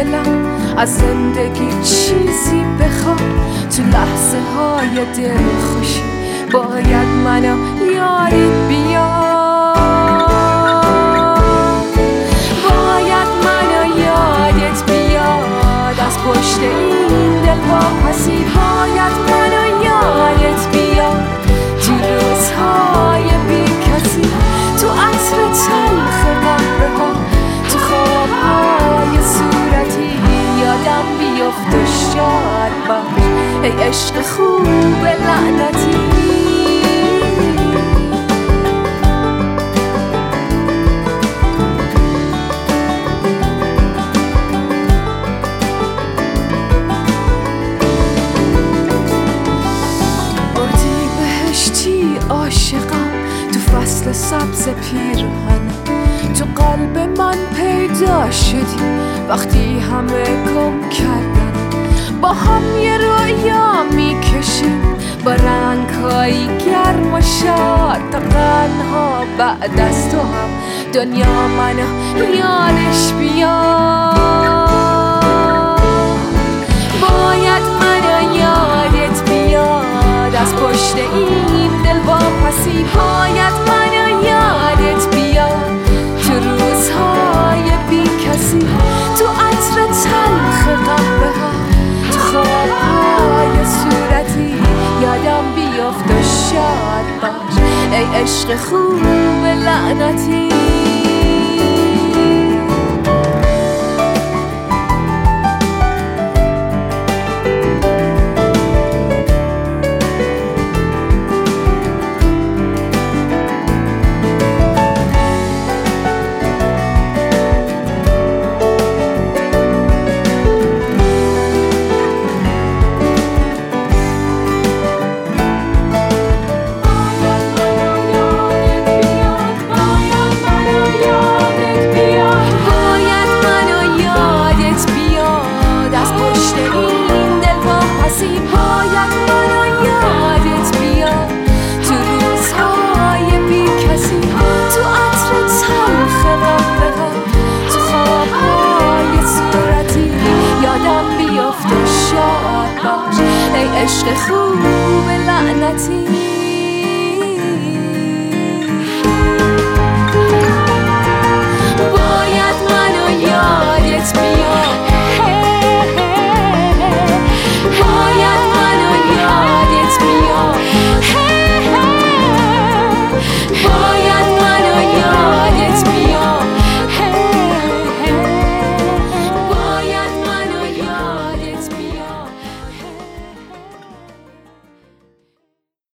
دلم از زندگی چیزی بخواد، تو لحظه های دلخوشی باید منو یادت بیاد، باید منو یادت بیاد از پشت این دل واپسی، باید منو یادت بیاد تو روزهای بی کسی، تو عطر تلخ قهوه ها، تو خوابهای صورتی یادم بیفت و شاد باش ای عشق خوب لعنتی. عاشقم تو فصل سبز پیرهن، تو قلب من پیدا شدی وقتی همه گم کردن، با هم یه رویا میکشیم با رنگ‌های گرم و شاد، تا قرن‌ها بعد از تو هم دنیا منو یادش بیاد، باید منو یادت بیاد از پشت این دل واپسی، باید منو یادت بیاد تو روزهای بی کسی، تو عطر تلخ قهوه ها، تو خوابهای صورتی یادم بیفت و شاد باش ای عشق خوب لعنتی. ای عشق خوب لعنتی.